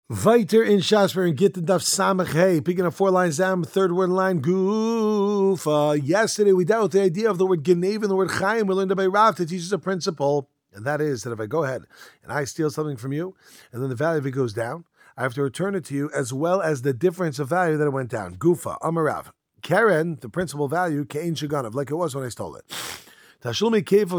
Weiter in Shasper and get the Daf Samach Hey, picking up 4 lines down, third word in line, Gufa. Yesterday we dealt with the idea of the word Genev and the word Chaim. We learned by Rav to teach us a principle, and that is that if I go ahead and I steal something from you, and then the value of it goes down, I have to return it to you as well as the difference of value that it went down. Gufa, Amarav. Karen, the principal value, Kain Shaganav, like it was when I stole it. However,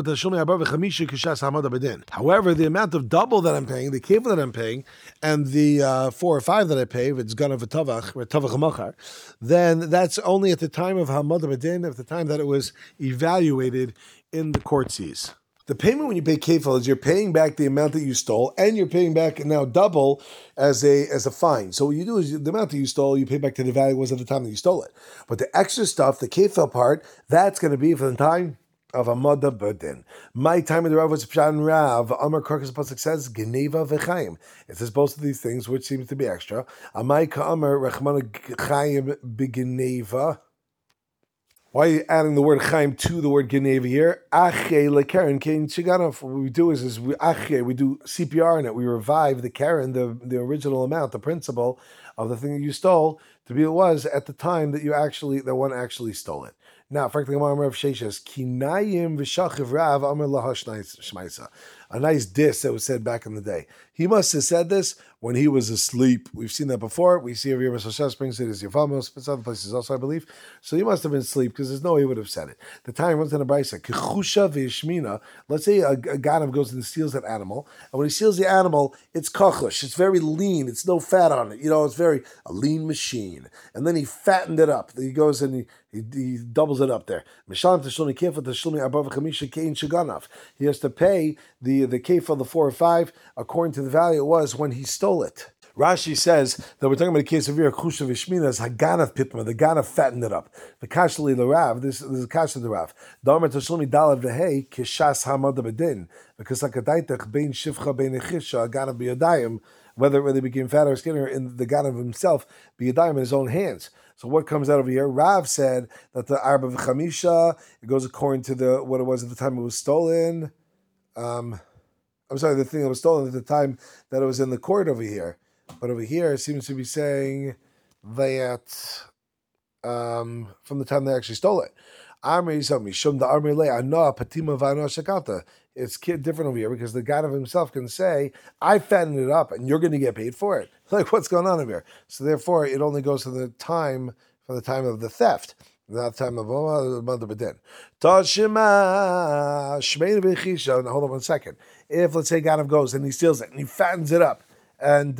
the amount of double that I'm paying, the kefa that I'm paying, and the 4 or 5 that I pay, if it's gonna v'tavach or tavach machar, then that's only at the time of hamad b'din, at the time that it was evaluated in the court sees. The payment when you pay kefil is you're paying back the amount that you stole, and you're paying back now double as a fine. So what you do is the amount that you stole, you pay back to the value it was at the time that you stole it. But the extra stuff, the kefil part, that's going to be for the time of Amada Badin. My time in the Rav was Pshan Rav. Amar Karkas Pasuk says Geneva v'Chaim. It says both of these things, which seems to be extra. Amai Ka'amar Rechmana Chaim b'Geneva. Why are you adding the word Chaim to the word Geneva here? Ache lekaren Kain Shiganov. What we do is we do CPR in it. We revive the Karen, the original amount, the principle of the thing that you stole to be it was at the time that one actually stole it. Now, frankly, Rav Sheshes, Kinayim v'shachiv Rav Amar lahash shmaisa. A nice diss that was said back in the day. He must have said this when he was asleep. We've seen that before. We see over here, Mr. Sheshes brings it as Yavamos, but other places also, I believe. So he must have been asleep because there's no way he would have said it. The time runs in the Brisa. Kechusha v'yishmina. Let's say a ganav goes and steals that animal, and when he steals the animal, it's kachush. It's very lean. It's no fat on it. It's very a lean machine. And then he fattened it up. He goes and he doubles it up there. He has to pay the kefil, the 4 or 5, according to the value it was when he stole it. Rashi says that we're talking about a case of here, Chusha Vishmina, is Haganav Pitma, the Ganav fattened it up. The Kashli the Rav, this is the Kash of the Rav. Damer Tashlumi Dalav Vehei, Kishas Hamad Bedin, because Hakadaitach Bein Shivcha Bein Echisha, Ganav Biyadayim, whether they became fat or skinnier, in the Ganav himself, Biyadayim in his own hands. So what comes out over here? Rav said that the Arba V'chamisha, it goes according to what it was at the time it was stolen. The thing that was stolen at the time that it was in the court over here. But over here, it seems to be saying that from the time they actually stole it. It's different over here because the God of himself can say, I fattened it up and you're going to get paid for it. Like, what's going on over here? So therefore, it only goes to the time, from the time of the theft. Not the time of Mother Bedin. Now hold on 1 second. If, let's say, Ganav goes and he steals it and he fattens it up, and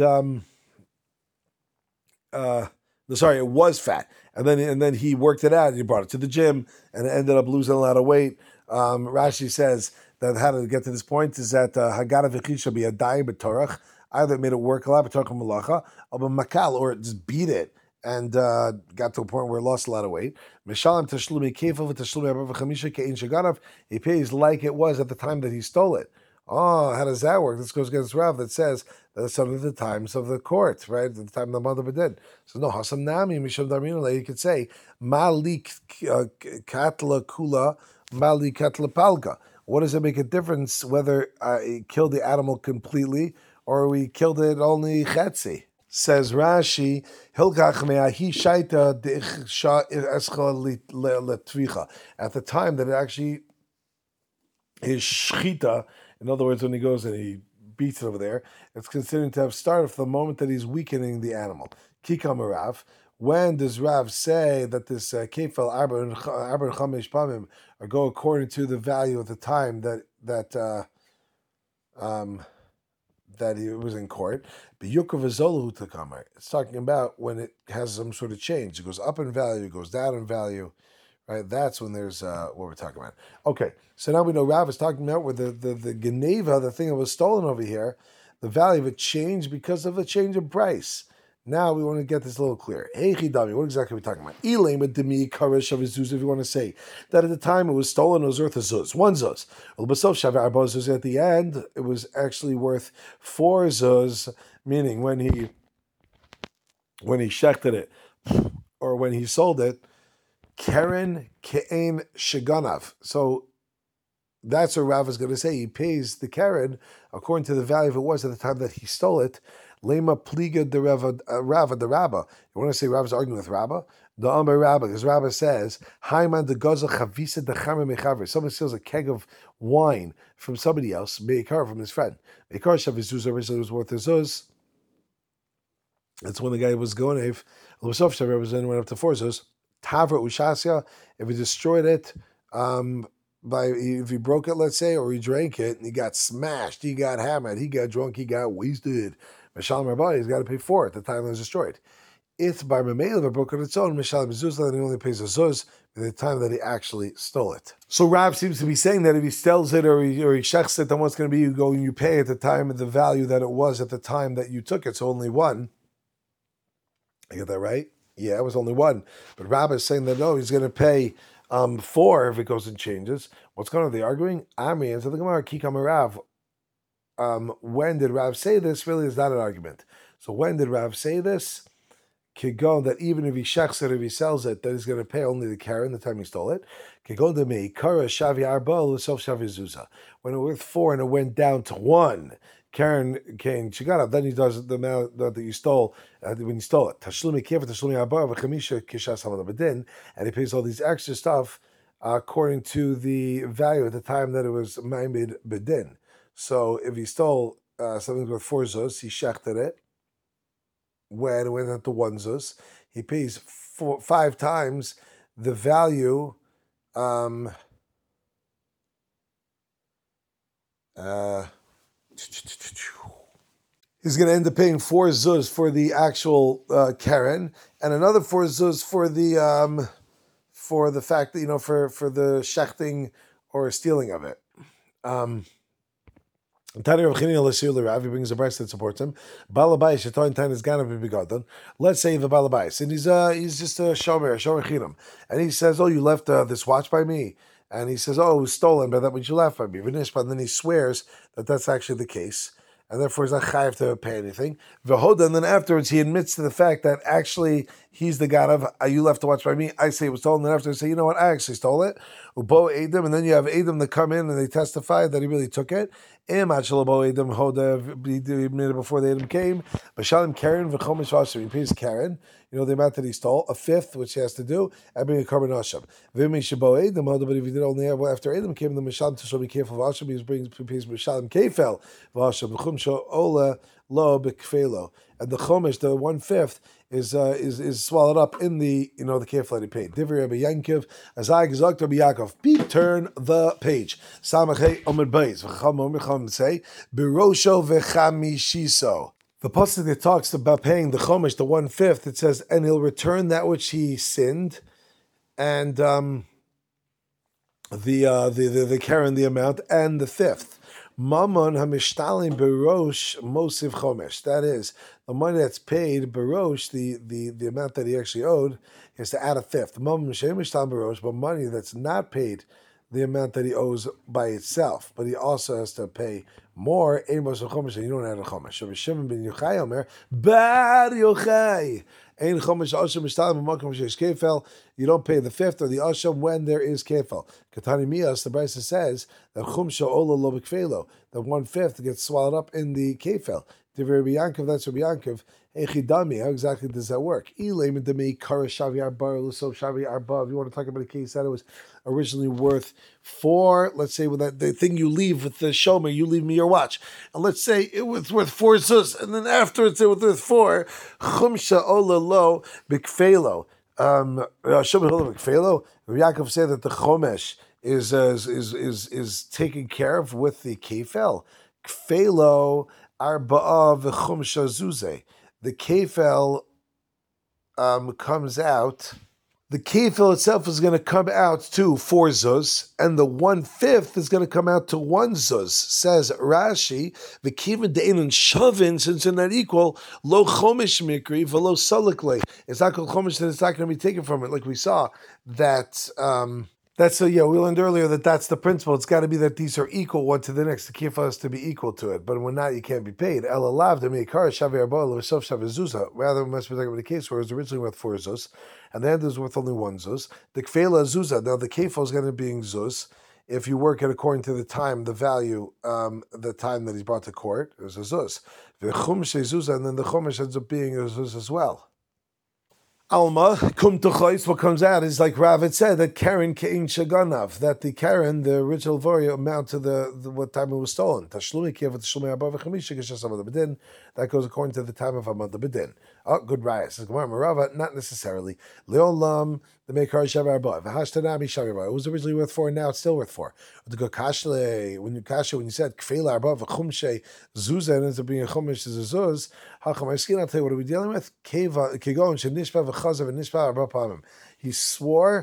it was fat, and then he worked it out and he brought it to the gym and it ended up losing a lot of weight. Rashi says that how to get to this point is that Hagana v'chisha be a dayim b'torach, either it made it work a lot b'torach malacha, or it just beat it and got to a point where it lost a lot of weight. Mishalim tashlumi kefil v'tashlumi abba v'chamisha ke'in shaganav. He pays like it was at the time that he stole it. Oh, how does that work? This goes against Rav that says that it's some of the times of the court, right? At the time the mother did. So no, Hasam Nami, Misham Darmina, you could say, Malik Katla Kula, Malik Katla Palga. What does it make a difference whether he killed the animal completely or we killed it only chetzi? Says Rashi, Hilkach me'ahi shaita de'isha escha letvicha. At the time that it actually is shchita, in other words, when he goes and he beats it over there, it's considered to have started from the moment that he's weakening the animal. Kikam Rav. When does Rav say that this kefil arba and chamesh pamim are go according to the value at the time that he was in court? It's talking about when it has some sort of change. It goes up in value, it goes down in value. Right, that's when there's what we're talking about. Okay, so now we know Rav is talking about where the Geneva, the thing that was stolen over here, the value of it changed because of the change in price. Now we want to get this a little clearer. Hey Chidami, what exactly are we talking about? Elaim with demi karish of zuz. If you want to say that at the time it was stolen, it was worth a zuz, 1 zuz. At the end, it was actually worth 4 zuz, meaning when he shechted it or when he sold it. Karen Ke'en Shaganav. So that's what Rav is going to say. He pays the Karen according to the value of it was at the time that he stole it, Lema pliga de Rava the Rabba. You want to say Rava's arguing with Rabba? The Amar Rabba, because Rabba says, Haiman de Gaza Chavisa de Chama Mechaver. Someone steals a keg of wine from somebody else, Meikar from his friend. Meikar Shavizuz originally was worth a zuz. That's when the guy was going, if Lusov Shavar was then went up to 4 zuz. Tavra Ushasya, if he destroyed it, if he broke it, let's say, or he drank it, and he got smashed, he got hammered, he got drunk, he got wasted. Mishal Marbali, he's got to pay for it at the time it was destroyed. It's by Mamela, if it broke on its own, Mishal Mezuzah, then he only pays a zuz at the time that he actually stole it. So Rab seems to be saying that if he steals it or he shechs it, then what's going to be? You go and you pay at the time of the value that it was at the time that you took it, so only one. I get that right? Yeah, it was only one. But Rab is saying that no, he's going to pay 4 if it goes and changes. What's going on? Are they arguing? Amri answered the Gemara, Kikam Rav. When did Rav say this? Really is not an argument. So when did Rav say this? Kigon, that even if he shechs it, if he sells it, that he's going to pay only the Karen the time he stole it. Kigon de me, Kara Shavi Arbal, Sof Shavi Zuzah. When it was worth 4 and it went down to 1, Karen came, she got up, then he does the amount that you stole when you stole it. Tashlumi Kiev, Tashlumi Arbar, Vachamisha Kishas Hamadabadin, and he pays all these extra stuff according to the value at the time that it was Maimed Bedin. So if he stole something worth 4 zuz, he shechted it. When it went up to 1 zuz, he pays 5 times the value. He's going to end up paying 4 zuz for the actual Karen, and another 4 zuz for the fact that for the shechting or stealing of it. Tani Rav Chanina l'Shir Rav, he brings a verse that supports him. Balabais shetoin tan is ganav b'bigadon. Let's say the balabais, and he's just a shomer chinam, and he says, "Oh, you left this watch by me," and he says, "Oh, it was stolen by that which you left by me." And then he swears that that's actually the case, and therefore he's not chayav to pay anything. V'hoda, and then afterwards he admits to the fact that actually he's the ganav. You left the watch by me. I say it was stolen. And after I say, you know what, I actually stole it. Ubo Edom, and then you have Edom that come in and they testify that he really took it. Before the Edom came, Bashalim Karen v'chomish v'asham. He pays Karen, the amount that he stole, a fifth, which he has to do, and bring a carbon asham. V'imi shabo Edom, but if he did only after Edom came, the Mishalim to be careful v'asham. He pays Mishalim kefel v'asham. V'chum ola lo b'kfelo, and the chomish, the 1/5, is swallowed up in the the kefil that he paid. Divrei Rabbi Yankiv, Azai Gezok Rabbi Yaakov. Beep, turn the page. Samachay Omid Beis. V'cham say Birosho v'chamishiso. The pasuk that talks about paying the chomish, the 1/5, it says, and he'll return that which he sinned, and the Karen, the amount, and the 5th. Mammon hamishtalim berosh mosiv chomesh. That is, the money that's paid berosh, the amount that he actually owed, is to add a 5th. Mammon shemishtalim berosh, but money that's not paid, the amount that he owes by itself, but he also has to pay more. Ein mosiv chomesh, and you don't add a chomesh. Rabbi Shimon ben Yochai Omer, Bar Yochai. Ein chomesh asham mishtalim b'makom sheyesh kefel. You don't pay the 5th or the asham when there is kefel. Katani Mias, the Brisa says that chumsha ola lo b'kfelo, that 1/5 gets swallowed up in the kefel. Divrei Rabbi Yankov, that's Rabbi Yankov. Echidami, how exactly does that work? Ilayim demi kara shavi arba luso shavi arba. If you want to talk about a case that it was originally worth 4, let's say with that the thing you leave with the shomer, you leave me your watch, and let's say it was worth 4 zuz, and then afterwards it was worth 4. Chumsha ola lo b'kfelo. Shomer ola b'kfelo. Rabbi Yaakov said that the chomesh is taken care of with the kefel. Kfelo arba'a v'chumsha zuze. The kefel comes out. The kefil itself is going to come out to 4 zuz, and the 1/5 is going to come out to 1 zuz. Says Rashi, the kivin de'enon shavin, since they're not equal, lo chomish mikri v'lo salikle. It's not called chomish, and it's not going to be taken from it. Like we saw that. We learned earlier that that's the principle. It's got to be that these are equal one to the next. The kefil has to be equal to it, but when not, you can't be paid. Rather, we must be talking about the case where it was originally worth 4 zuz, and then it was worth only 1 zuz. The kfela zuzah. Now the kefil is going to be in zuz. if you work it according to the time, the value, the time that he's brought to court, is a zuz. The chumash zuzah, and then the chumash ends up being a zuz as well. Alma, kum tuchois, what comes out is like Rav said, that Karen kein shaganav, that the Karen, the original voria, amount to the what time it was stolen. Tashlumi kiev tashlumi abba v'chamisha geshes amad bedin. That goes according to the time of amad bedin. Oh, good raya. Says Gemara Marava, not necessarily. Leolam the mekar shavar abba v'hashtanami shavar. It was originally worth 4, now it's still worth 4. The go kashle when you said kfeila abba v'chumshe zuzah ends up being a chumash is a zuz. Hacham Arskin, I'll tell you what are we dealing with. Keva kigon shenishpa v'chazav v'nishpa arba pamim. He swore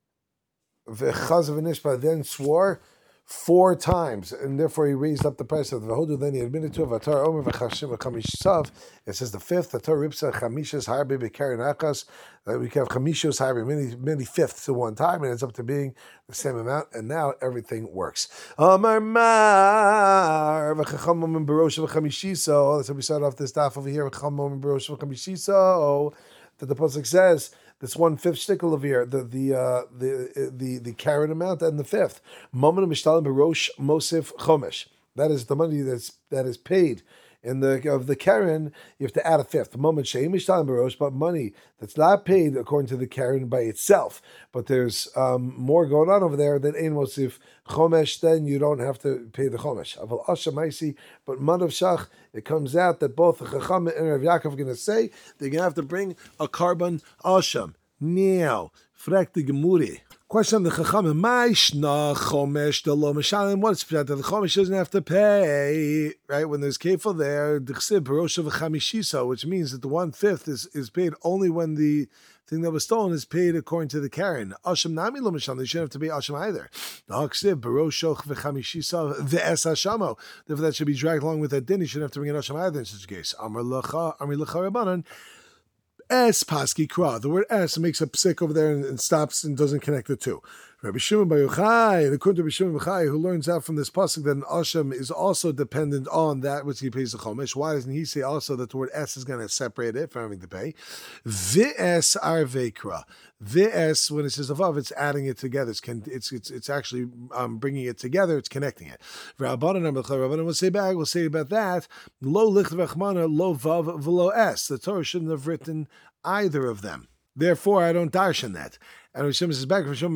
v'chazav v'nishpa, then swore 4 times, and therefore he raised up the price of the Vahodu. Then he admitted to Vatar Omer v'chashim v'chamishav. It says the 5th, the Torah ripsa chamishas harbe b'karen achas. That we have chamishos harbe, many fifths at one time, and it's up to being the same amount. And now everything works. Amar mar v'chacham omer b'rosh v'chamishiso. That's how we start off this daf over here. V'chacham omer b'rosh v'chamishiso. That the pasuk says. This 1/5 shtickle of here, the Karen amount, and the 5th. Moment of Mishtalim Barosh Mosif Chomesh. That is the money that is paid in the Karen. You have to add a 5th. The moment Sheim Mishtalim Barosh, but money that's not paid according to the Karen by itself. But there's more going on over there than Ein Mosif Chomesh. Then you don't have to pay the Chomesh. Aval Asha Maisi, but Manav Shach. It comes out that both the Chacham and Rav Yaakov are going to say they're going to have to bring a carbon asham. Now, frek the Gemuri. Question on the Chacham: Ma'ishna chomesh the lo mishalim? What's that? The chomesh doesn't have to pay, right? When there's kefil there, d'chsib parosha v'chamishiso, which means that the 1/5 is paid only when the thing that was stolen is paid according to the Karen. Asham nami lo mishalim. They shouldn't have to pay asham either. D'chsib parosha v'chamishiso v'es hashamo. Therefore, that should be dragged along with that din. You shouldn't have to bring an asham either in such a case. Amar lecha Rabbanan. Es paski kra. The word es makes a psik over there and stops and doesn't connect the two. Rabbi Shimon Bar Yochai, and according to Rabbi Shimon Bar Yochai, who learns out from this pasuk that an asham is also dependent on that which he pays the chomesh. Why doesn't he say also that the word es is going to separate it from having to pay? V'es arvekra. V'es, when it says avav, it's adding it together. It's actually bringing it together. It's connecting it. Rabbanan will say back. We'll say about that. Lo lich v'chmana, lo vav v'lo es. The Torah shouldn't have written either of them. Therefore, I don't darshan that. And Rishon says back, es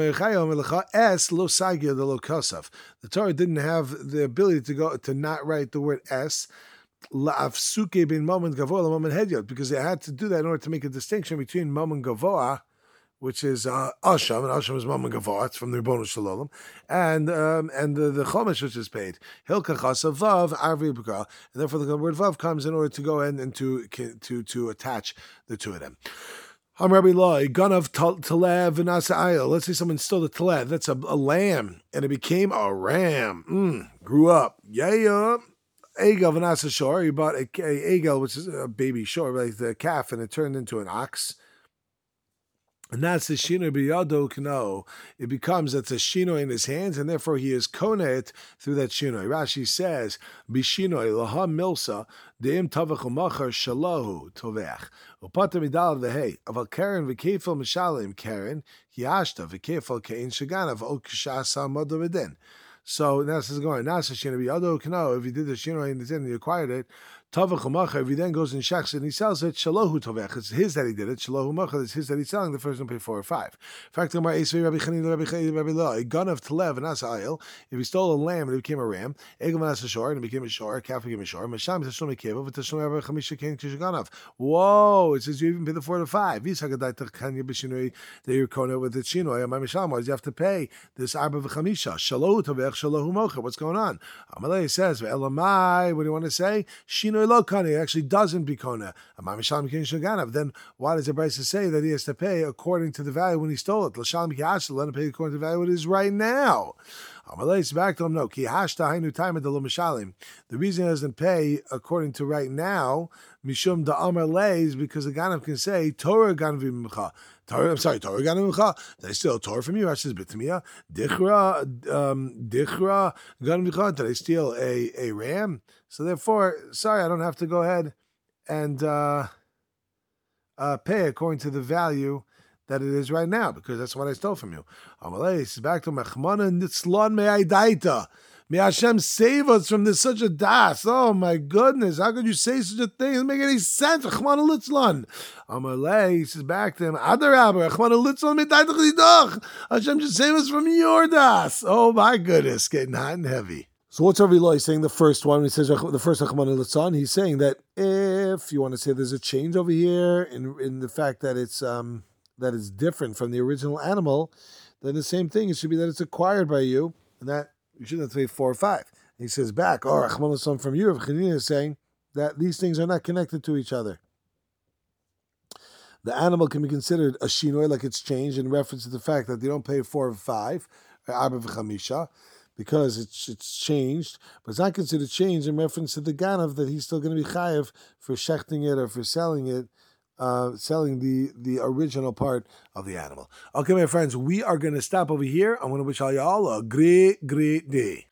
lo sagir the lo kasaf. The Torah didn't have the ability to not write the word es, la'afsuke bin moment gavoa moment hedyot, because they had to do that in order to make a distinction between moment gavoa, which is asham, and asham is moment gavoa. It's from the Ribono Shel Olam, and the chomesh which is paid hilka chasav vav arvi b'kra, and therefore the word vav comes in order to go in and to attach the two of them. Rabbi Loi, gun of Talev and Asa'ayel. Let's say someone stole the Talev. That's a lamb, and it became a ram. Grew up. Yeah. Egel v'nasa shor. He bought a egel, which is a baby shor, like the calf, and it turned into an ox. And that's the shino biyado kano. It becomes that's a shino in his hands, and therefore he is konet through that shino. Rashi says, "Bishino laha milsa deim tavach umachar shalahu tovech upata midal v'hei aval karen v'kefil mishalim karen hiashta v'kefil kein shaganav o kshasa madaviden." So now this is going. Nasa shino biyado kano. If you did the shino in his hand, and you acquired it. Tavach u'macher, if he then goes and shechs and he sells it, shalohu tovech, it's his that he did it, shalohu u'macher, it's his that he's selling, the first one pay 4 or 5. In fact, Rabbi Chanina, Rabbi Lo, a gun of Talev and Asa'ayel, if he stole a lamb and it became a ram, Egel and Asashor, and it became a shor, a calf became a shor, Masham Tashlum Kevo, but Tashlum Rabbi Chamisha King Kishaganav. Whoa, it says you even pay the 4 to 5. Vishagadai Tachanya Bishinui, that you're kona with the Chinoy, and my Masham, why do you have to pay this Arba V'chamisha? Shalohu tovech, shalohu u'macher, what's going on? Amalei says, Elamai, what do you want to say? Shino it actually doesn't bikona. Then why does the Brisa say that he has to pay according to the value when he stole it? Let him pay according to the value it is right now. Back to him, no. The reason he doesn't pay according to right now, Mishum da Amar Le, is because the Ganav can say Torah Ganavim Mcha. Torah Ganavim Mcha. Did I steal a Torah from you? Rashi says Bitmiya. Dichra Ganavim Mcha. Did I steal a ram? So therefore, sorry, I don't have to go ahead and pay according to the value that it is right now, because that's what I stole from you. Amalei says back to Mechmana Nitzlon Me'ai Daita. May Hashem save us from this such a das. Oh my goodness, how could you say such a thing? It doesn't make any sense. Rachmana litzlan. Amalei says back to him, Adarabba, Rachmana litzlan me'daitach lidach. Hashem just save us from your das. Oh my goodness, getting hot and heavy. So what's Rav Eloi saying? The first one, when he says the first Rachmana litzlan, he's saying that if you want to say there's a change over here in the fact that it's different from the original animal, then the same thing, it should be that it's acquired by you, and that you shouldn't have to pay 4 or 5. He says back, Rachmana litzlan from you, Rav Chanina is saying that these things are not connected to each other. The animal can be considered a shinoi, like it's changed, in reference to the fact that they don't pay 4 or 5, or arba v'chamisha, because it's changed, but it's not considered changed in reference to the ganav, that he's still going to be chayev for shechting it or for selling it, selling the original part of the animal. Okay, my friends, we are going to stop over here. I want to wish all y'all a great day.